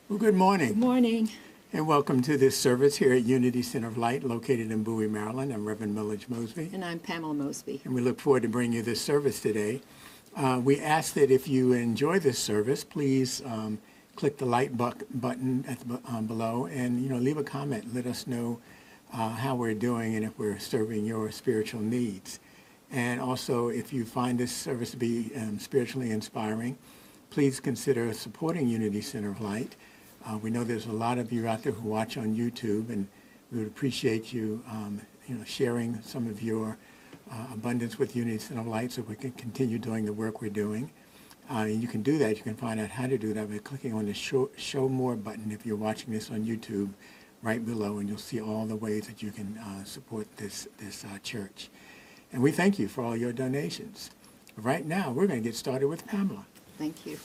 Well, good morning. Good morning. And welcome to this service here at Unity Center of Light, located in Bowie, Maryland. I'm Reverend Millage Mosby. And I'm Pamela Mosby. And we look forward to bringing you this service today. We ask that if you enjoy this service, please click the like button at the, below and leave a comment. Let us know how we're doing and if we're serving your spiritual needs. And also, if you find this service to be spiritually inspiring, please consider supporting Unity Center of Light. We know there's a lot of you out there who watch on YouTube, and we would appreciate you, sharing some of your abundance with Unity Center of Light so we can continue doing the work we're doing. And you can do that. You can find out how to do that by clicking on the Show More button if you're watching this on YouTube right below, and you'll see all the ways that you can support this church. And we thank you for all your donations. Right now, we're going to get started with Pamela. Thank you.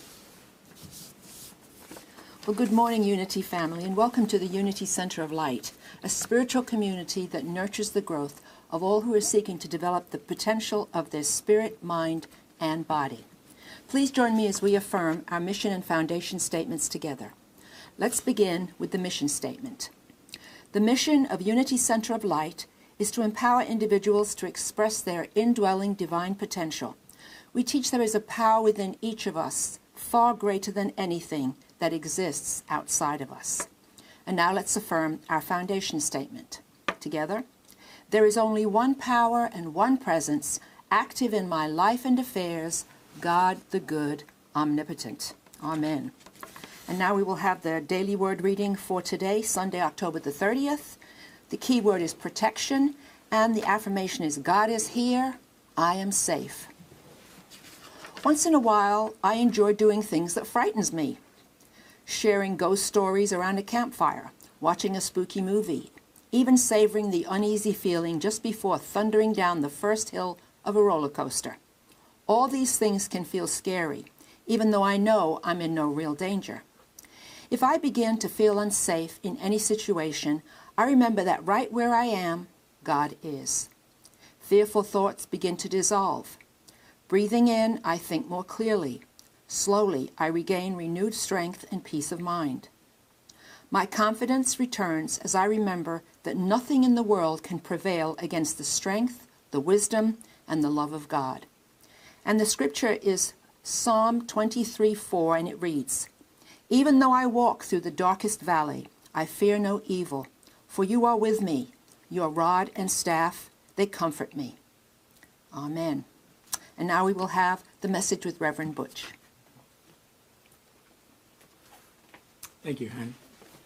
Well, good morning, Unity family, and welcome to the Unity Center of Light, a spiritual community that nurtures the growth of all who are seeking to develop the potential of their spirit, mind, and body. Please join me as we affirm our mission and foundation statements together. Let's begin with the mission statement. The mission of Unity Center of Light is to empower individuals to express their indwelling divine potential. We teach there is a power within each of us, far greater than anything that exists outside of us. And now let's affirm our foundation statement. Together, there is only one power and one presence active in my life and affairs, God the good, omnipotent. Amen. And now we will have the daily word reading for today, Sunday, October the 30th. The key word is protection, and the affirmation is God is here, I am safe. Once in a while, I enjoy doing things that frightens me. Sharing ghost stories around a campfire, watching a spooky movie, even savoring the uneasy feeling just before thundering down the first hill of a roller coaster. All these things can feel scary, even though I know I'm in no real danger. If I begin to feel unsafe in any situation, I remember that right where I am, God is. Fearful thoughts begin to dissolve. Breathing in, I think more clearly. Slowly, I regain renewed strength and peace of mind. My confidence returns as I remember that nothing in the world can prevail against the strength, the wisdom, and the love of God. And the scripture is Psalm 23:4, and it reads, Even though I walk through the darkest valley, I fear no evil, for you are with me. Your rod and staff, they comfort me. Amen. And now we will have the message with Reverend Butch. Thank you, hon.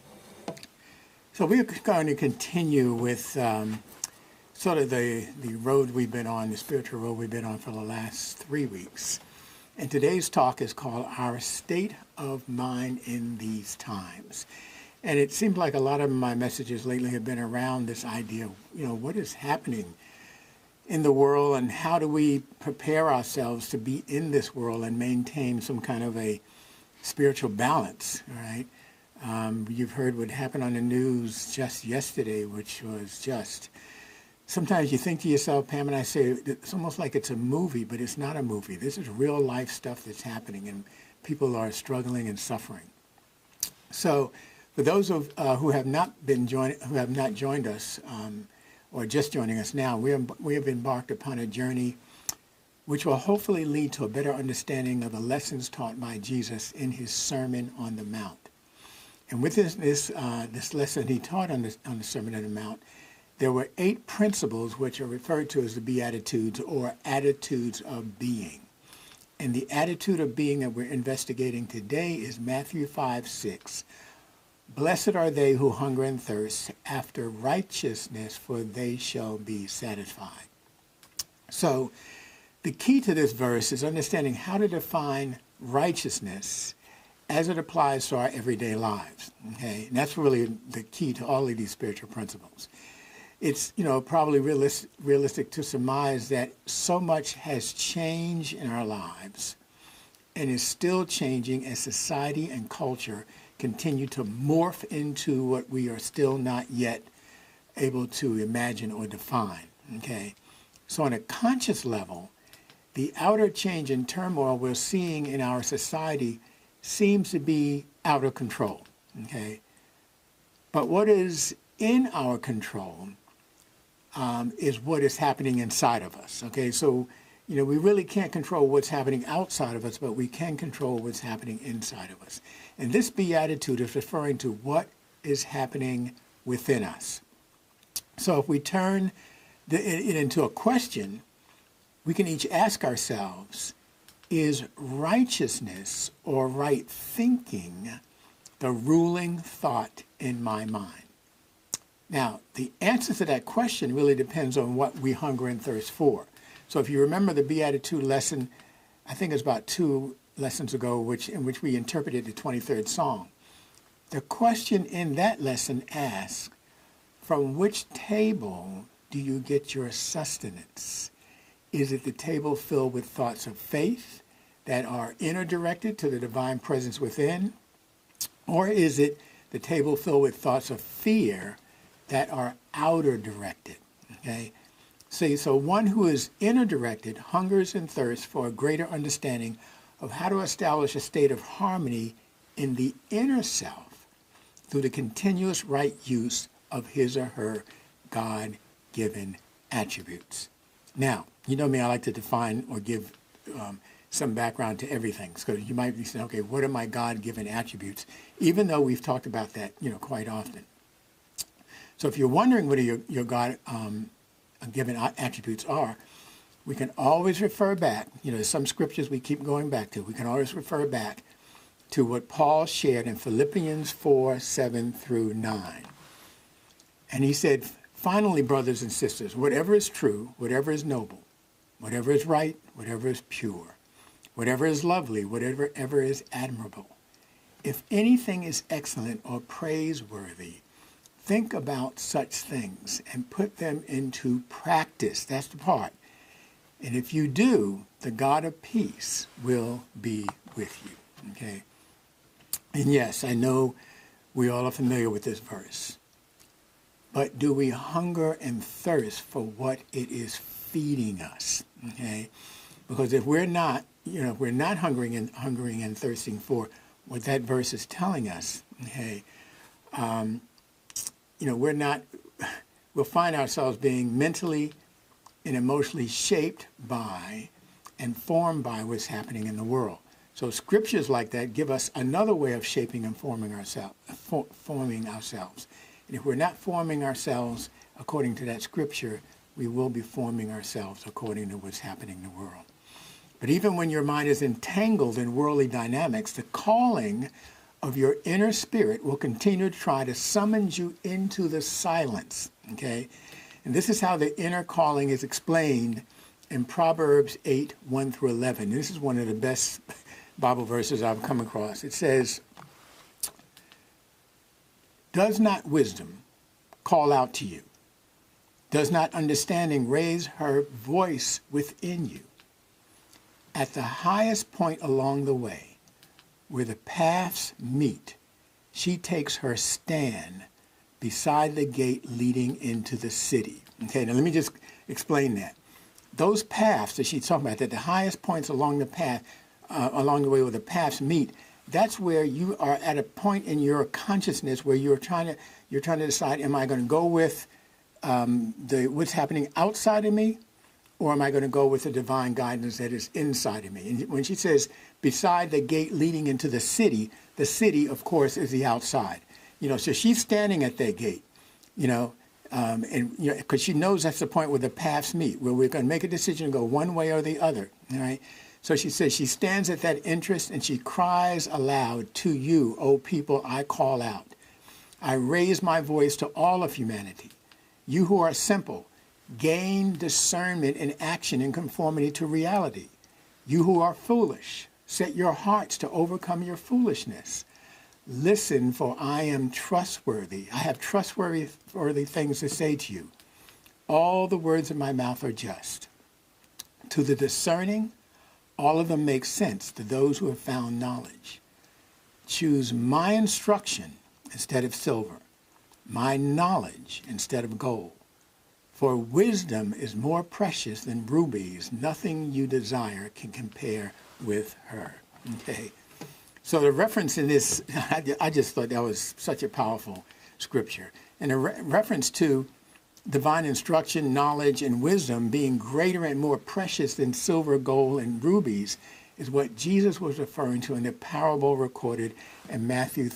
So we're going to continue with sort of the road we've been on, the spiritual road we've been on for the last 3 weeks. And today's talk is called Our State of Mind in These Times. And it seems like a lot of my messages lately have been around this idea of, what is happening in the world and how do we prepare ourselves to be in this world and maintain some kind of a spiritual balance, all right? You've heard what happened on the news just yesterday, which was just, sometimes you think to yourself, Pam, and I say, it's almost like it's a movie, but it's not a movie. This is real life stuff that's happening, and people are struggling and suffering. So for those who have not joined us, or just joining us now, we have embarked upon a journey which will hopefully lead to a better understanding of the lessons taught by Jesus in his Sermon on the Mount. And with this lesson he taught on the Sermon on the Mount, there were 8 principles which are referred to as the Beatitudes, or attitudes of being. And the attitude of being that we're investigating today is Matthew 5:6. Blessed are they who hunger and thirst after righteousness, for they shall be satisfied. So the key to this verse is understanding how to define righteousness as it applies to our everyday lives. Okay, and that's really the key to all of these spiritual principles. It's probably realistic to surmise that so much has changed in our lives and is still changing as society and culture continue to morph into what we are still not yet able to imagine or define. Okay, so on a conscious level, the outer change and turmoil we're seeing in our society seems to be out of control. Okay? But what is in our control is what is happening inside of us. Okay? So, we really can't control what's happening outside of us, but we can control what's happening inside of us. And this beatitude is referring to what is happening within us. So if we turn it into a question, we can each ask ourselves, is righteousness or right thinking the ruling thought in my mind? Now, the answer to that question really depends on what we hunger and thirst for. So if you remember the Beatitude lesson, I think it was about 2 lessons ago, in which we interpreted the 23rd Psalm. The question in that lesson asks, from which table do you get your sustenance? Is it the table filled with thoughts of faith that are inner directed to the divine presence within? Or is it the table filled with thoughts of fear that are outer directed? Okay? See, so one who is inner directed hungers and thirsts for a greater understanding of how to establish a state of harmony in the inner self through the continuous right use of his or her God-given attributes. Now, you know me, I like to define or give some background to everything. So you might be saying, okay, what are my God-given attributes? Even though we've talked about that, quite often. So if you're wondering what your God-given attributes are, we can always refer back, some scriptures we keep going back to. We can always refer back to what Paul shared in Philippians 4:7-9. And he said, finally, brothers and sisters, whatever is true, whatever is noble, whatever is right, whatever is pure, whatever is lovely, whatever is admirable, if anything is excellent or praiseworthy, think about such things and put them into practice. That's the part. And if you do, the God of peace will be with you. Okay? And yes, I know we all are familiar with this verse. But do we hunger and thirst for what it is feeding us? Okay? Because if we're not, if we're not hungering and thirsting for what that verse is telling us, okay, we'll find ourselves being mentally and emotionally shaped by and formed by what's happening in the world. So scriptures like that give us another way of shaping and forming ourselves. And if we're not forming ourselves according to that scripture, we will be forming ourselves according to what's happening in the world. But even when your mind is entangled in worldly dynamics, the calling of your inner spirit will continue to try to summon you into the silence, okay? And this is how the inner calling is explained in Proverbs 8:1-11. This is one of the best Bible verses I've come across. It says, does not wisdom call out to you? Does not understanding raise her voice within you? At the highest point along the way, where the paths meet, she takes her stand beside the gate leading into the city. Okay, now let me just explain that. Those paths that she's talking about, at the highest points along the path, along the way where the paths meet, that's where you are at a point in your consciousness where you're trying to decide, am I going to go with what's happening outside of me, or am I going to go with the divine guidance that is inside of me? And when she says beside the gate leading into the city, of course, is the outside. So she's standing at that gate, because she knows that's the point where the paths meet, where we're going to make a decision to go one way or the other, all right? So she says she stands at that entrance and she cries aloud, to you, O people, I call out. I raise my voice to all of humanity. You who are simple, gain discernment and action in conformity to reality. You who are foolish, set your hearts to overcome your foolishness. Listen, for I am trustworthy. I have trustworthy things to say to you. All the words of my mouth are just. To the discerning, all of them make sense to those who have found knowledge. Choose my instruction instead of silver, my knowledge instead of gold. For wisdom is more precious than rubies. Nothing you desire can compare with her. Okay. So the reference in this, I just thought that was such a powerful scripture. And a reference to divine instruction, knowledge, and wisdom being greater and more precious than silver, gold, and rubies is what Jesus was referring to in the parable recorded in Matthew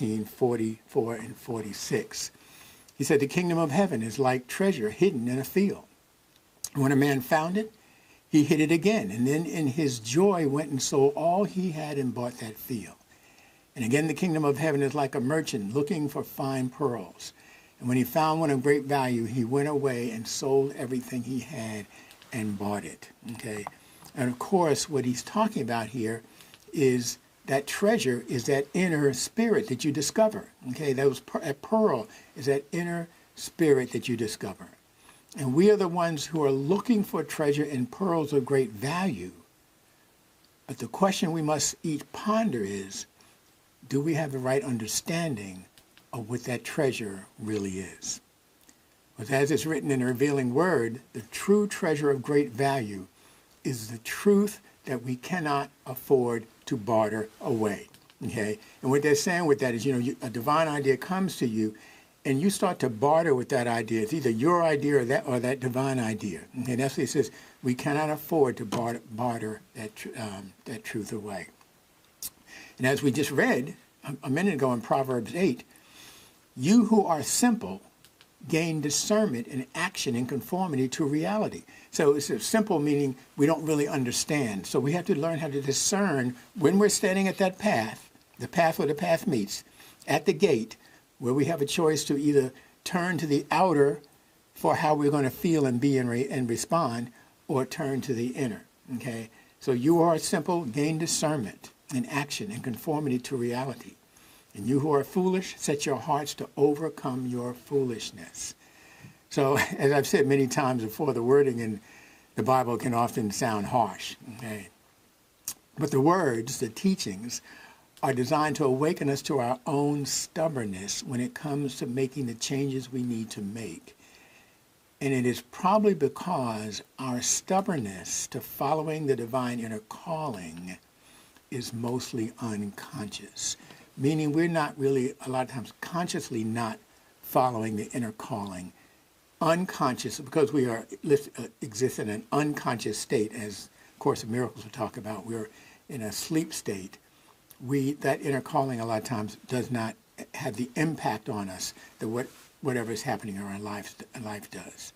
13:44 and 46. He said, the kingdom of heaven is like treasure hidden in a field. When a man found it, he hid it again, and then in his joy went and sold all he had and bought that field. And again, the kingdom of heaven is like a merchant looking for fine pearls. And when he found one of great value, he went away and sold everything he had and bought it. Okay? And of course, what he's talking about here is that treasure is that inner spirit that you discover. Okay? That pearl is that inner spirit that you discover. And we are the ones who are looking for treasure and pearls of great value. But the question we must each ponder is, do we have the right understanding of what that treasure really is? Because as it's written in the revealing word, the true treasure of great value is the truth that we cannot afford to barter away. Okay? And what they're saying with that is, a divine idea comes to you, and you start to barter with that idea. It's either your idea or that divine idea. Okay, that's what he says. We cannot afford to barter that truth away. And as we just read a minute ago in Proverbs 8, you who are simple gain discernment and action in conformity to reality. So it's simple meaning we don't really understand. So we have to learn how to discern when we're standing at that path, the path where the path meets, at the gate, where we have a choice to either turn to the outer for how we're going to feel and be and respond, or turn to the inner. Okay? So you are simple, gain discernment and action in conformity to reality. And you who are foolish, set your hearts to overcome your foolishness. So, as I've said many times before, the wording in the Bible can often sound harsh. Okay? But the words, the teachings, are designed to awaken us to our own stubbornness when it comes to making the changes we need to make. And it is probably because our stubbornness to following the divine inner calling is mostly unconscious, meaning we're not really, a lot of times, consciously not following the inner calling. Unconscious, because we exist in an unconscious state, as Course of Miracles will talk about. We're in a sleep state. That inner calling a lot of times does not have the impact on us that whatever is happening in our life does.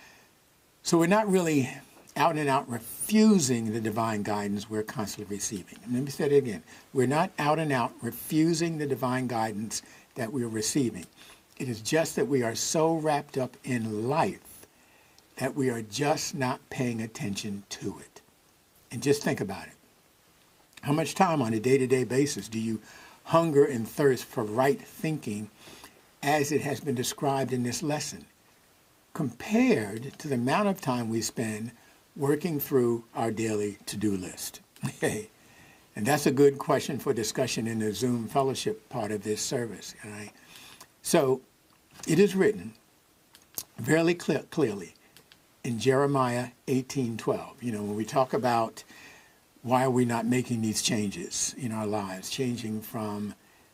So we're not really out and out refusing the divine guidance we're constantly receiving. And let me say it again. We're not out and out refusing the divine guidance that we're receiving. It is just that we are so wrapped up in life that we are just not paying attention to it. And just think about it. How much time on a day-to-day basis do you hunger and thirst for right thinking as it has been described in this lesson, compared to the amount of time we spend working through our daily to-do list? Okay. And that's a good question for discussion in the Zoom fellowship part of this service. All right? So it is written very clearly in Jeremiah 18:12. When we talk about why are we not making these changes in our lives, changing from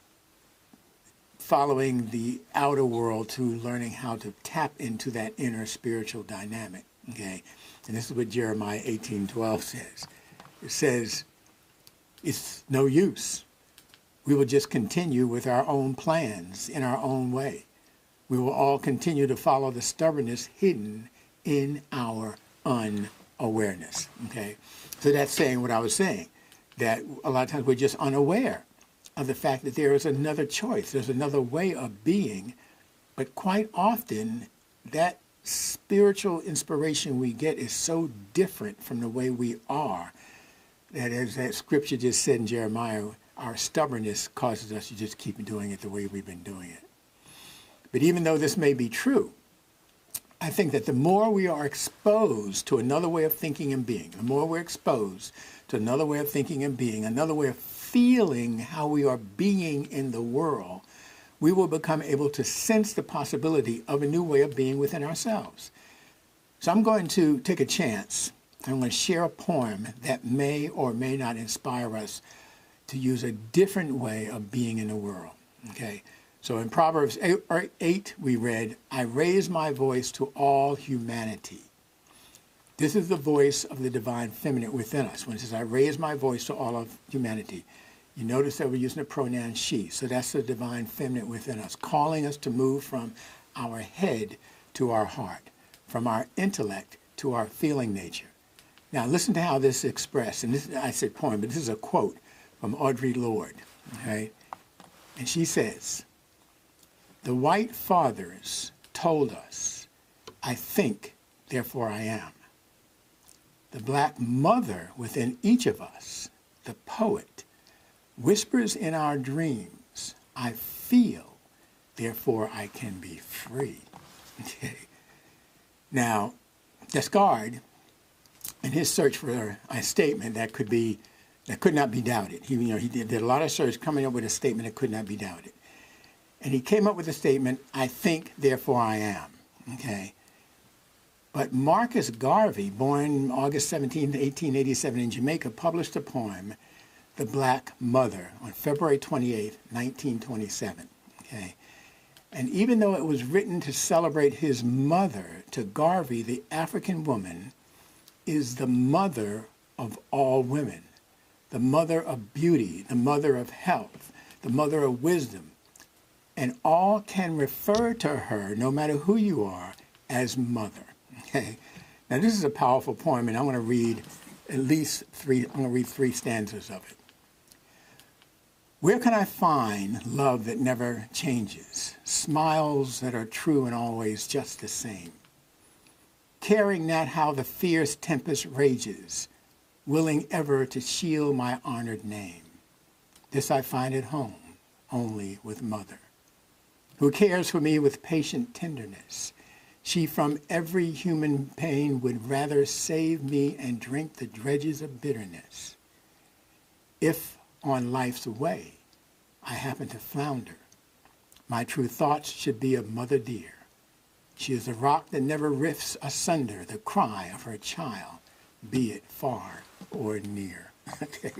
following the outer world to learning how to tap into that inner spiritual dynamic. Okay, and this is what Jeremiah 18:12 says. It says, it's no use. We will just continue with our own plans in our own way. We will all continue to follow the stubbornness hidden in our unawareness. Okay, so that's saying what I was saying, that a lot of times we're just unaware of the fact that there is another choice, there's another way of being, but quite often that spiritual inspiration we get is so different from the way we are that, as that scripture just said in Jeremiah, our stubbornness causes us to just keep doing it the way we've been doing it. But even though this may be true, I think that the more we are exposed to another way of thinking and being, the more we're exposed to another way of thinking and being, another way of feeling how we are being in the world, we will become able to sense the possibility of a new way of being within ourselves. So I'm going to take a chance. I'm going to share a poem that may or may not inspire us to use a different way of being in the world. Okay? So in Proverbs 8 we read, I raise my voice to all humanity. This is the voice of the divine feminine within us. When it says, I raise my voice to all of humanity, you notice that we're using the pronoun she. So that's the divine feminine within us, calling us to move from our head to our heart, from our intellect to our feeling nature. Now listen to how this is expressed. And this, I said poem, but this is a quote from Audre Lorde. Okay? And she says, the white fathers told us, I think, therefore I am. The black mother within each of us, the poet, whispers in our dreams, I feel, therefore I can be free. Okay. Now, Descartes, in his search for a statement that could not be doubted, he did a lot of search coming up with a statement that could not be doubted. And he came up with a statement, I think, therefore I am. Okay. But Marcus Garvey, born August 17, 1887 in Jamaica, published a poem, The Black Mother, on February 28, 1927. Okay? And even though it was written to celebrate his mother, to Garvey, the African woman is the mother of all women, the mother of beauty, the mother of health, the mother of wisdom. And all can refer to her, no matter who you are, as mother. Okay. Now this is a powerful poem, and I'm going to read three stanzas of it. Where can I find love that never changes, smiles that are true and always just the same, caring not how the fierce tempest rages, willing ever to shield my honored name? This I find at home, only with mother, who cares for me with patient tenderness. She from every human pain would rather save me and drink the dredges of bitterness. If on life's way I happen to flounder, my true thoughts should be of mother dear. She is the rock that never rifts asunder the cry of her child, be it far or near. Okay.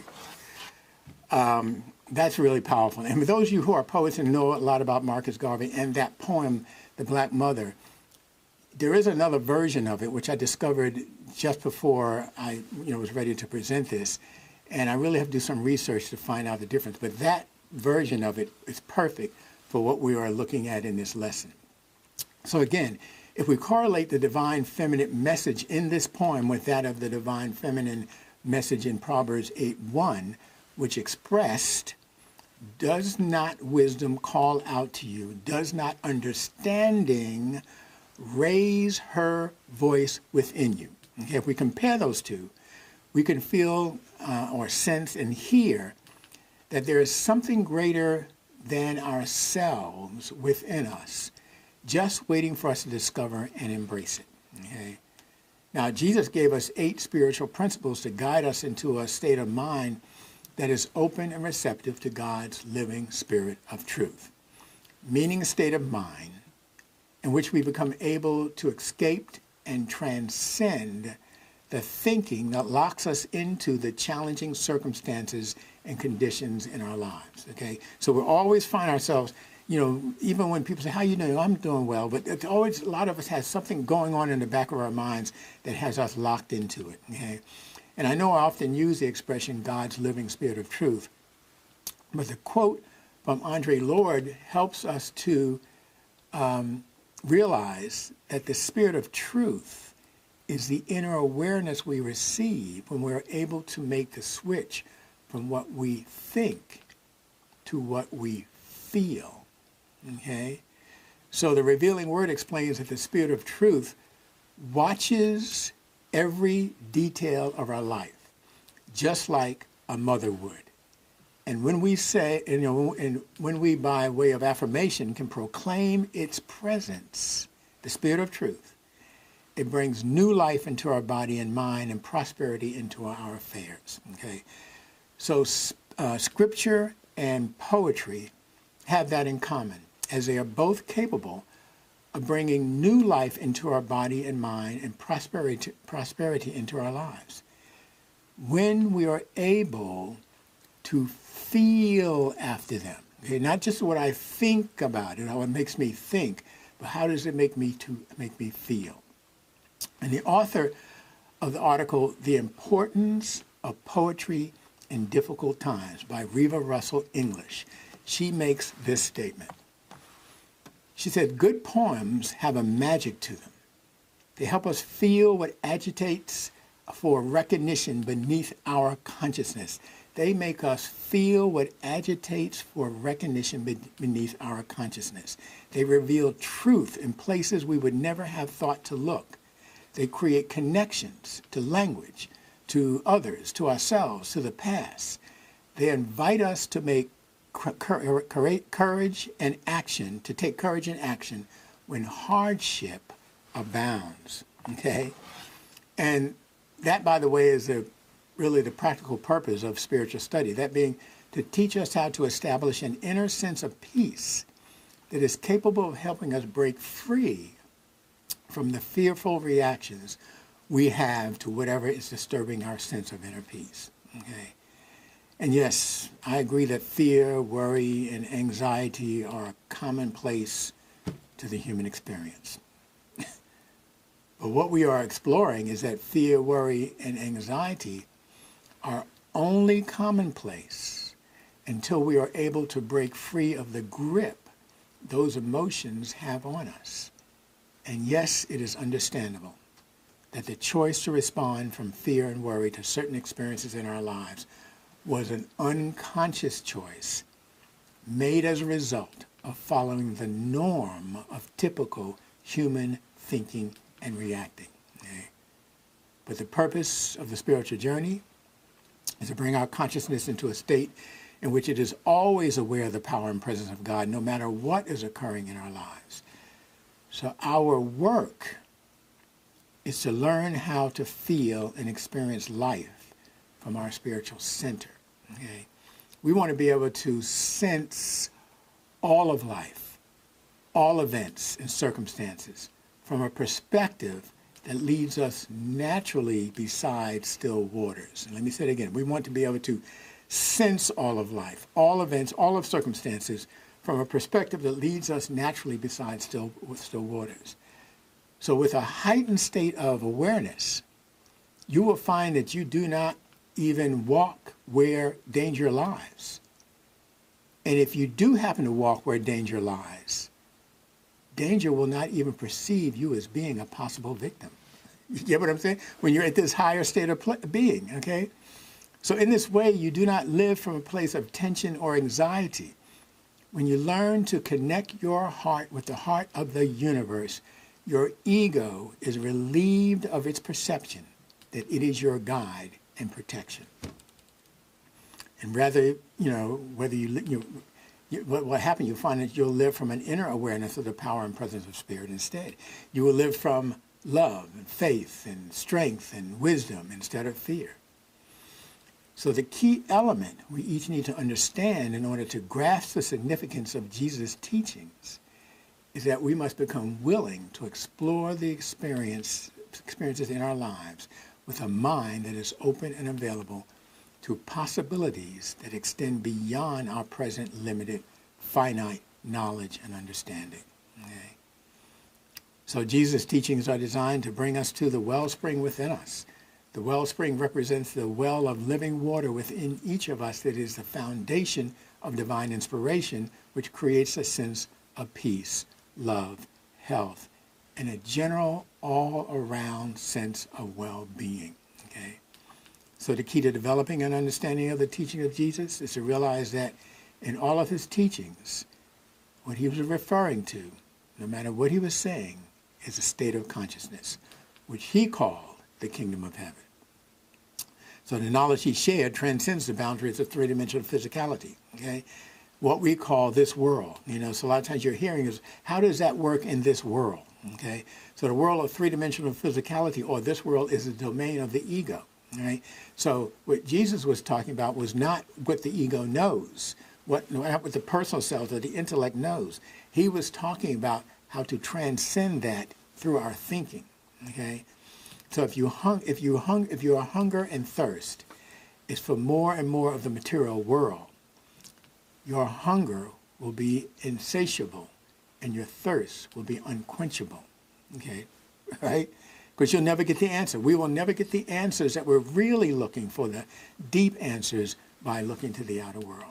That's really powerful. And for those of you who are poets and know a lot about Marcus Garvey and that poem, The Black Mother, there is another version of it, which I discovered just before I was ready to present this. And I really have to do some research to find out the difference. But that version of it is perfect for what we are looking at in this lesson. So again, if we correlate the divine feminine message in this poem with that of the divine feminine message in Proverbs 8:1, which expressed, does not wisdom call out to you? Does not understanding raise her voice within you? Okay, if we compare those two, we can feel or sense and hear that there is something greater than ourselves within us, just waiting for us to discover and embrace it. Okay? Now, Jesus gave us 8 spiritual principles to guide us into a state of mind that is open and receptive to God's living spirit of truth, meaning a state of mind in which we become able to escape and transcend the thinking that locks us into the challenging circumstances and conditions in our lives, okay? So we always find ourselves, even when people say, how you doing? I'm doing well, but it's always, a lot of us has something going on in the back of our minds that has us locked into it, okay? And I know I often use the expression, God's living spirit of truth, but the quote from Audre Lorde helps us to realize that the spirit of truth is the inner awareness we receive when we're able to make the switch from what we think to what we feel, okay? So the revealing word explains that the spirit of truth watches every detail of our life, just like a mother would. And when we say, and when we by way of affirmation can proclaim its presence, the spirit of truth, it brings new life into our body and mind and prosperity into our affairs, okay? So scripture and poetry have that in common, as they are both capable of bringing new life into our body and mind and prosperity into our lives. When we are able to feel after them. Okay, not just what I think about it, how it makes me think, but how does it make me feel? And the author of the article, The Importance of Poetry in Difficult Times by Reva Russell English, she makes this statement. She said, good poems have a magic to them. They help us feel what agitates for recognition beneath our consciousness. They make us feel what agitates for recognition beneath our consciousness. They reveal truth in places we would never have thought to look. They create connections to language, to others, to ourselves, to the past. They invite us to make courage and action, to take courage and action when hardship abounds. Okay? And that, by the way, is really the practical purpose of spiritual study, that being to teach us how to establish an inner sense of peace that is capable of helping us break free from the fearful reactions we have to whatever is disturbing our sense of inner peace. Okay? And yes, I agree that fear, worry, and anxiety are commonplace to the human experience. But what we are exploring is that fear, worry, and anxiety are only commonplace until we are able to break free of the grip those emotions have on us. And yes, it is understandable that the choice to respond from fear and worry to certain experiences in our lives was an unconscious choice made as a result of following the norm of typical human thinking and reacting. Okay? But the purpose of the spiritual journey is to bring our consciousness into a state in which it is always aware of the power and presence of God, no matter what is occurring in our lives. So our work is to learn how to feel and experience life from our spiritual center. Okay? We want to be able to sense all of life, all events and circumstances from a perspective that leads us naturally beside still waters. And let me say it again. We want to be able to sense all of life, all events, all of circumstances from a perspective that leads us naturally beside still waters. So with a heightened state of awareness, you will find that you do not even walk where danger lies. And if you do happen to walk where danger lies, danger will not even perceive you as being a possible victim. You get what I'm saying? When you're at this higher state of being, okay? So in this way, you do not live from a place of tension or anxiety. When you learn to connect your heart with the heart of the universe, your ego is relieved of its perception that it is your guide and protection. And rather, whether what happened, you'll find that you'll live from an inner awareness of the power and presence of spirit instead. You will live from love and faith and strength and wisdom instead of fear. So the key element we each need to understand in order to grasp the significance of Jesus' teachings is that we must become willing to explore the experiences in our lives with a mind that is open and available to possibilities that extend beyond our present limited, finite knowledge and understanding. Okay? So Jesus' teachings are designed to bring us to the wellspring within us. The wellspring represents the well of living water within each of us that is the foundation of divine inspiration, which creates a sense of peace, love, health, and a general all-around sense of well-being. Okay? So the key to developing an understanding of the teaching of Jesus is to realize that in all of his teachings, what he was referring to, no matter what he was saying, is a state of consciousness, which he called the kingdom of heaven. So the knowledge he shared transcends the boundaries of three-dimensional physicality, okay? What we call this world. So a lot of times you're hearing is, how does that work in this world, okay? So the world of three-dimensional physicality, or this world, is the domain of the ego, right? So what Jesus was talking about was not what the ego knows, not what the personal self or the intellect knows. He was talking about how to transcend that through our thinking, okay? So if your hunger and thirst is for more and more of the material world, your hunger will be insatiable and your thirst will be unquenchable. Okay, right? Because you'll never get the answer. We will never get the answers that we're really looking for, the deep answers, by looking to the outer world.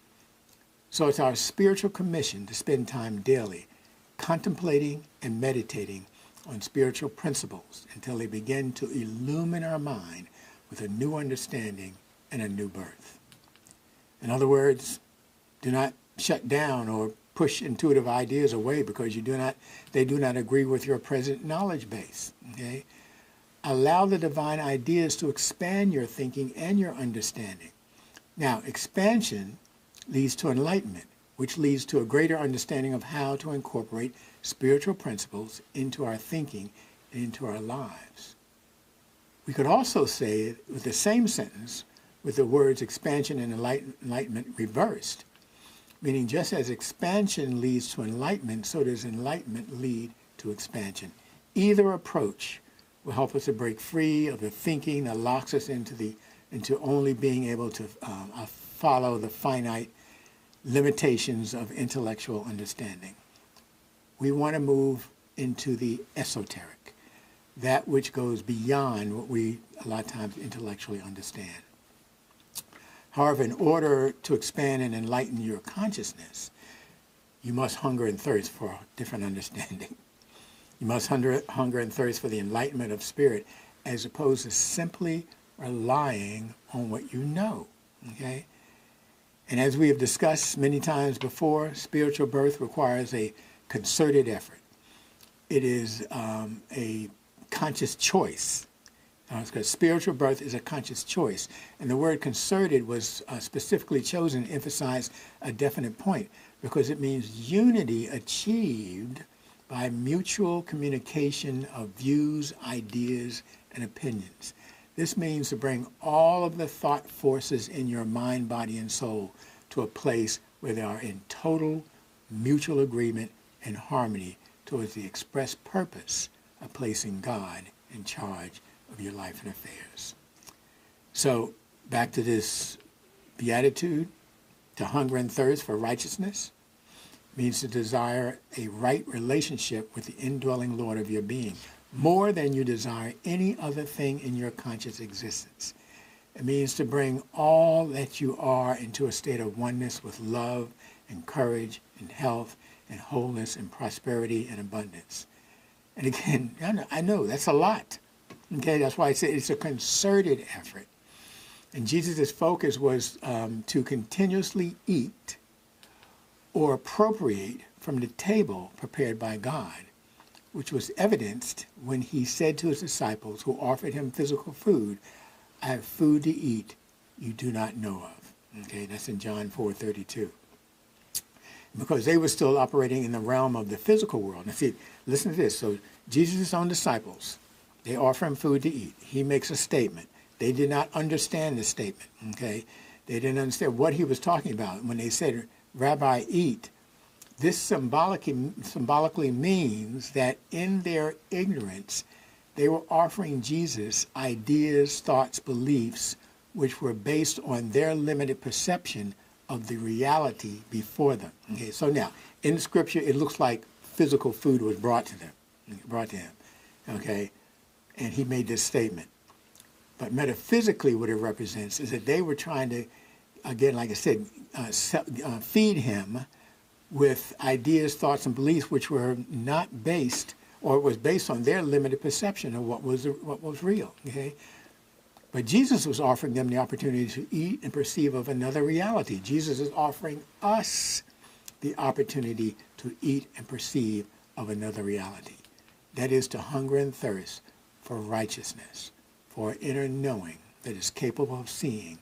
So it's our spiritual commission to spend time daily contemplating and meditating on spiritual principles until they begin to illumine our mind with a new understanding and a new birth. In other words, do not shut down or push intuitive ideas away because they do not agree with your present knowledge base. Okay? Allow the divine ideas to expand your thinking and your understanding. Now, expansion leads to enlightenment, which leads to a greater understanding of how to incorporate spiritual principles into our thinking and into our lives. We could also say it with the same sentence with the words expansion and enlightenment reversed, meaning just as expansion leads to enlightenment, so does enlightenment lead to expansion. Either approach will help us to break free of the thinking that locks us into only being able to follow the finite limitations of intellectual understanding. We want to move into the esoteric, that which goes beyond what we a lot of times intellectually understand. However, in order to expand and enlighten your consciousness, you must hunger and thirst for a different understanding. You must hunger and thirst for the enlightenment of spirit as opposed to simply relying on what you know, okay? And as we have discussed many times before, spiritual birth requires a concerted effort. It is a conscious choice. Because spiritual birth is a conscious choice. And the word concerted was specifically chosen to emphasize a definite point because it means unity achieved by mutual communication of views, ideas, and opinions. This means to bring all of the thought forces in your mind, body, and soul to a place where they are in total mutual agreement and harmony towards the express purpose of placing God in charge of your life and affairs. So back to this beatitude, to hunger and thirst for righteousness means to desire a right relationship with the indwelling Lord of your being, more than you desire any other thing in your conscious existence. It means to bring all that you are into a state of oneness with love and courage and health and wholeness and prosperity and abundance. And again, I know that's a lot. Okay, that's why I say it's a concerted effort. And Jesus' focus was to continuously eat or appropriate from the table prepared by God, which was evidenced when he said to his disciples who offered him physical food, I have food to eat you do not know of. Okay, that's in John 4:32. Because they were still operating in the realm of the physical world. Now see, listen to this. So Jesus' own disciples, they offer him food to eat. He makes a statement. They did not understand the statement, okay? They didn't understand what he was talking about. When they said, Rabbi, eat, this symbolically means that in their ignorance, they were offering Jesus ideas, thoughts, beliefs, which were based on their limited perception of the reality before them. Okay, so now, in Scripture, it looks like physical food was brought to him, okay? And he made this statement. But metaphysically, what it represents is that they were trying to, again, like I said, feed him with ideas, thoughts, and beliefs which were not based, or was based on their limited perception of what was real. Okay, but Jesus was offering them the opportunity to eat and perceive of another reality. Jesus is offering us the opportunity to eat and perceive of another reality. That is to hunger and thirst for righteousness, for inner knowing that is capable of seeing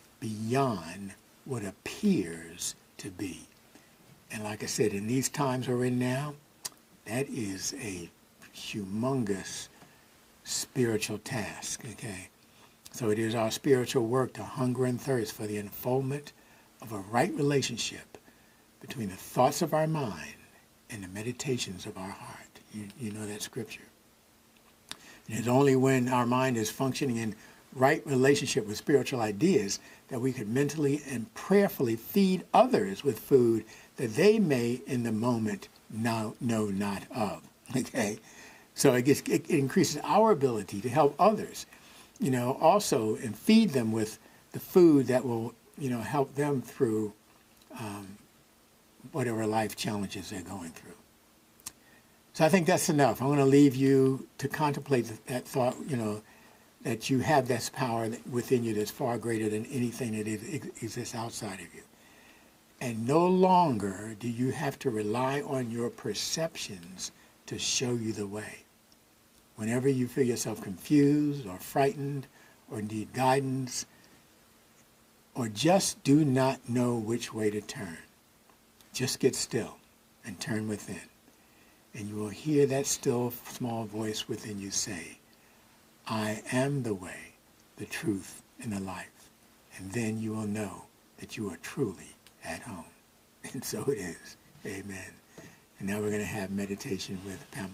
beyond what appears to be. And like I said, in these times we're in now, that is a humongous spiritual task, okay? So it is our spiritual work to hunger and thirst for the unfoldment of a right relationship between the thoughts of our mind and the meditations of our heart. You know that scripture. And it's only when our mind is functioning in right relationship with spiritual ideas, that we could mentally and prayerfully feed others with food that they may in the moment know not of. Okay? So it increases our ability to help others, also, and feed them with the food that will, help them through whatever life challenges they're going through. So I think that's enough. I want to leave you to contemplate that thought, that you have this power within you that's far greater than anything that exists outside of you. And no longer do you have to rely on your perceptions to show you the way. Whenever you feel yourself confused or frightened or need guidance or just do not know which way to turn, just get still and turn within. And you will hear that still small voice within you say, I am the way, the truth, and the life. And then you will know that you are truly at home. And so it is. Amen. And now we're going to have meditation with Pamela.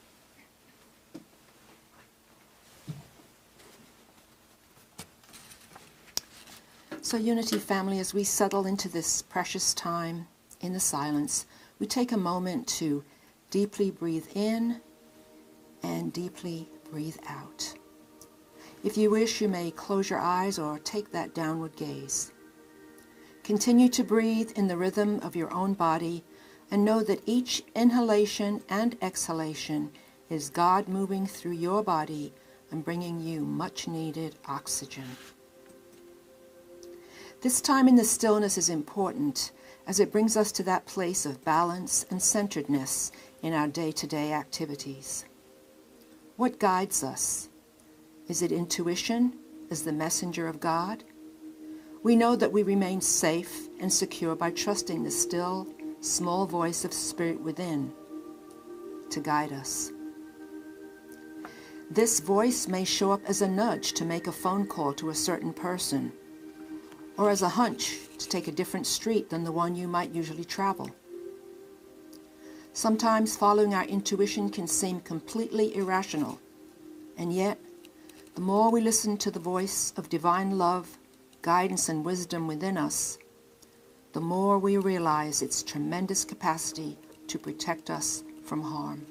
So Unity family, as we settle into this precious time in the silence, we take a moment to deeply breathe in and deeply breathe out. If you wish, you may close your eyes or take that downward gaze. Continue to breathe in the rhythm of your own body and know that each inhalation and exhalation is God moving through your body and bringing you much needed oxygen. This time in the stillness is important as it brings us to that place of balance and centeredness in our day-to-day activities. What guides us? Is it intuition as the messenger of God? We know that we remain safe and secure by trusting the still, small voice of Spirit within to guide us. This voice may show up as a nudge to make a phone call to a certain person, or as a hunch to take a different street than the one you might usually travel. Sometimes following our intuition can seem completely irrational, and yet, the more we listen to the voice of divine love, guidance, and wisdom within us, the more we realize its tremendous capacity to protect us from harm.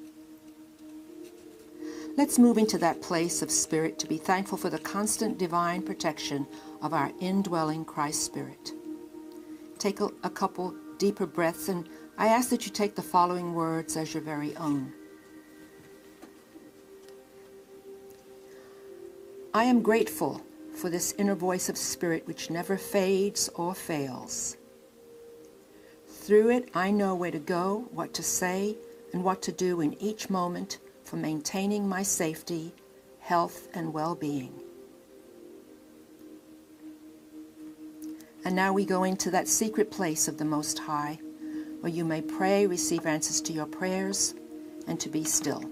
Let's move into that place of spirit to be thankful for the constant divine protection of our indwelling Christ Spirit. Take a couple deeper breaths, and I ask that you take the following words as your very own. I am grateful for this inner voice of Spirit which never fades or fails. Through it, I know where to go, what to say, and what to do in each moment for maintaining my safety, health, and well-being. And now we go into that secret place of the Most High, where you may pray, receive answers to your prayers, and to be still.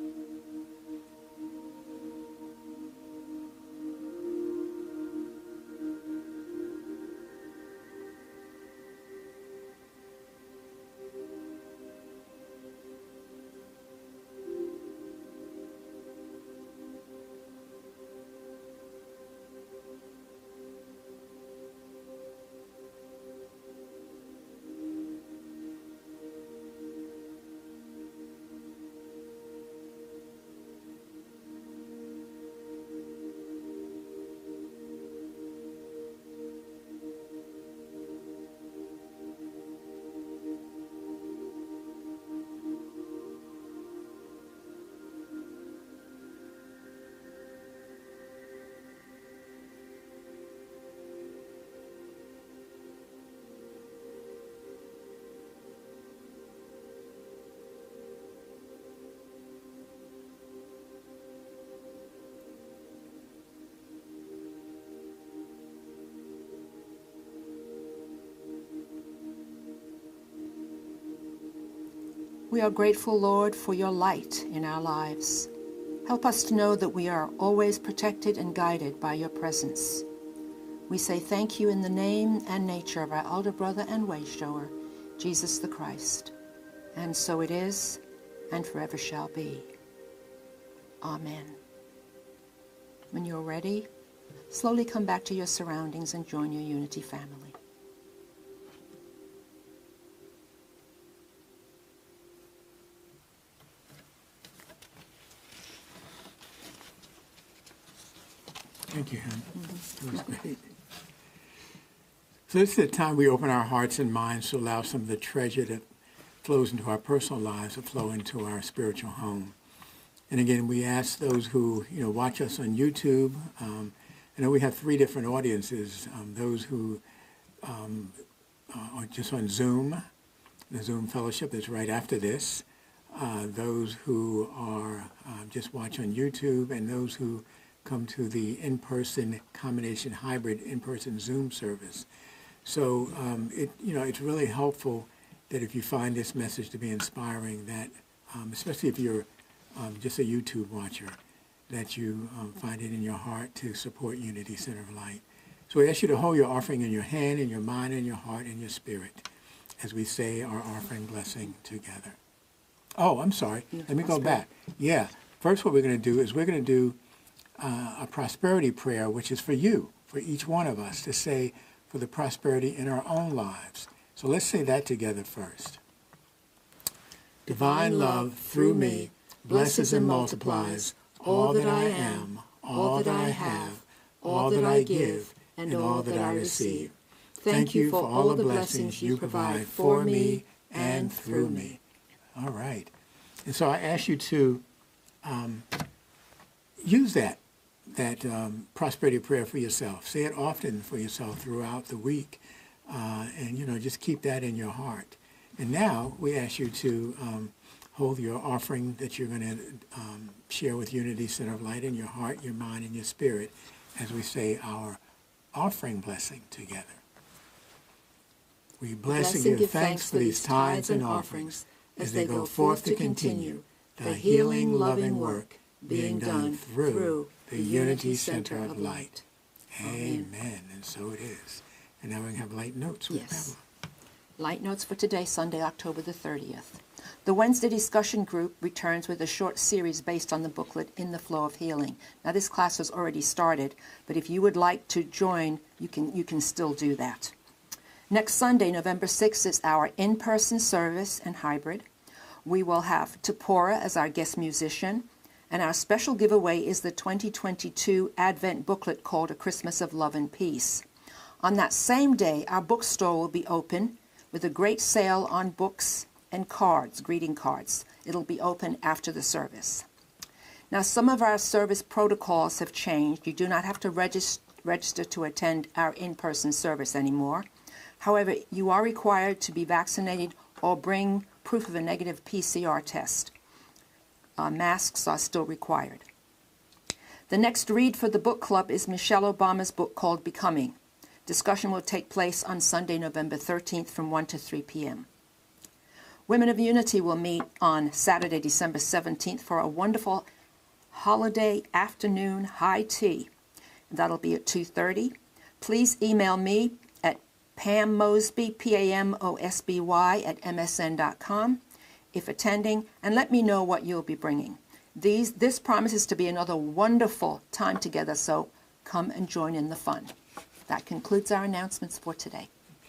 We are grateful, Lord, for your light in our lives. Help us to know that we are always protected and guided by your presence. We say thank you in the name and nature of our elder brother and way shower, Jesus the Christ. And so it is, and forever shall be. Amen. When you're ready, Slowly come back to your surroundings and join your Unity family. Thank you, Hannah. That was great. So this is the time we open our hearts and minds to allow some of the treasure that flows into our personal lives to flow into our spiritual home. And again, we ask those who watch us on YouTube. I know we have 3 different audiences. Those who are just on Zoom, the Zoom fellowship is right after this. Those who are just watch on YouTube, and those who come to the in-person combination hybrid in-person Zoom service. So it's really helpful that if you find this message to be inspiring, that especially if you're just a YouTube watcher, that you find it in your heart to support Unity Center of Light. So we ask you to hold your offering in your hand, in your mind, in your heart, in your spirit, as we say our offering blessing together. Oh, I'm sorry. Let me go back. Yeah. First, what we're going to do is we're going to do a prosperity prayer, which is for you, for each one of us, to say for the prosperity in our own lives. So let's say that together first. Divine love through me blesses and multiplies all that I am, all that I have, all that I give, and all that I receive. Thank you for all the blessings you provide for me and through me. All right. And so I ask you to use that prosperity prayer for yourself. Say it often for yourself throughout the week, and just keep that in your heart. And now we ask you to hold your offering that you're going to share with Unity Center of Light in your heart, your mind, and your spirit as we say our offering blessing together. We bless and give thanks for these tithes and offerings as they go forth to continue the healing, loving work being done through the Unity Center of Light. Amen. And so it is. And now we can have light notes with Pamela. Light notes for today, Sunday, October the 30th. The Wednesday discussion group returns with a short series based on the booklet In the Flow of Healing. Now, this class has already started, but if you would like to join, you can still do that. Next Sunday, November 6th, is our in-person service and hybrid. We will have Tapora as our guest musician, and our special giveaway is the 2022 Advent booklet called A Christmas of Love and Peace. On that same day, our bookstore will be open with a great sale on books and cards, greeting cards. It'll be open after the service. Now, some of our service protocols have changed. You do not have to register to attend our in-person service anymore. However, you are required to be vaccinated or bring proof of a negative PCR test. Masks are still required. The next read for the book club is Michelle Obama's book called Becoming. Discussion will take place on Sunday, November 13th from 1 to 3 p.m. Women of Unity will meet on Saturday, December 17th for a wonderful holiday afternoon high tea. That'll be at 2:30. Please email me at Pam Mosby, PAMOSBY @MSN.com if attending, and let me know what you'll be bringing. This promises to be another wonderful time together, so come and join in the fun. That concludes our announcements for today.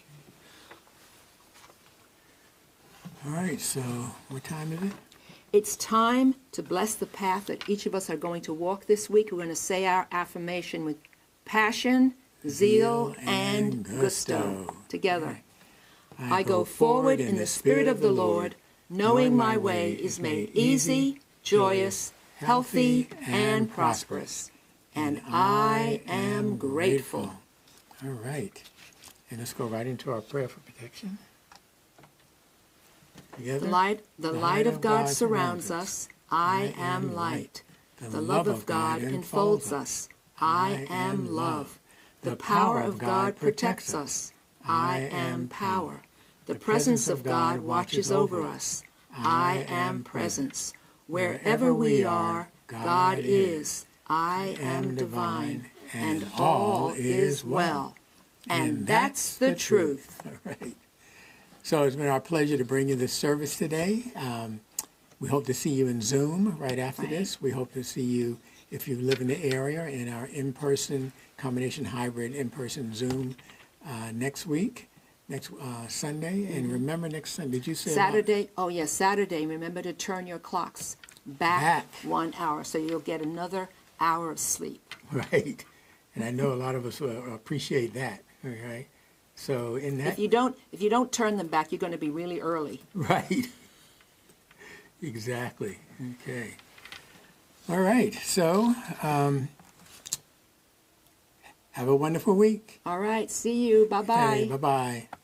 All right, so what time is it? It's time to bless the path that each of us are going to walk this week. We're going to say our affirmation with passion, zeal, and gusto. Together. I go forward in the Spirit of the Lord, knowing my way is made easy, joyous, healthy, and prosperous. And I am grateful. All right. And let's go right into our prayer for protection. Together. The light of God surrounds us. I am light. The love of God enfolds us. I am love. The power of God protects us. I am power. The presence of God watches over us. I am presence. Wherever we are, God is. I am divine. And all is well. And that's the truth. All right. So it's been our pleasure to bring you this service today. We hope to see you in Zoom right after this. We hope to see you if you live in the area, in our in-person, combination hybrid in-person Zoom next week, next Sunday. And remember next Sunday, did you say? Saturday, oh yes, Saturday, remember to turn your clocks back 1 hour so you'll get another hour of sleep. Right. And I know a lot of us will appreciate that. Okay. So in that. If you don't turn them back, you're going to be really early. Right. Exactly. Okay. All right. So have a wonderful week. All right, see you. Bye-bye. Bye-bye.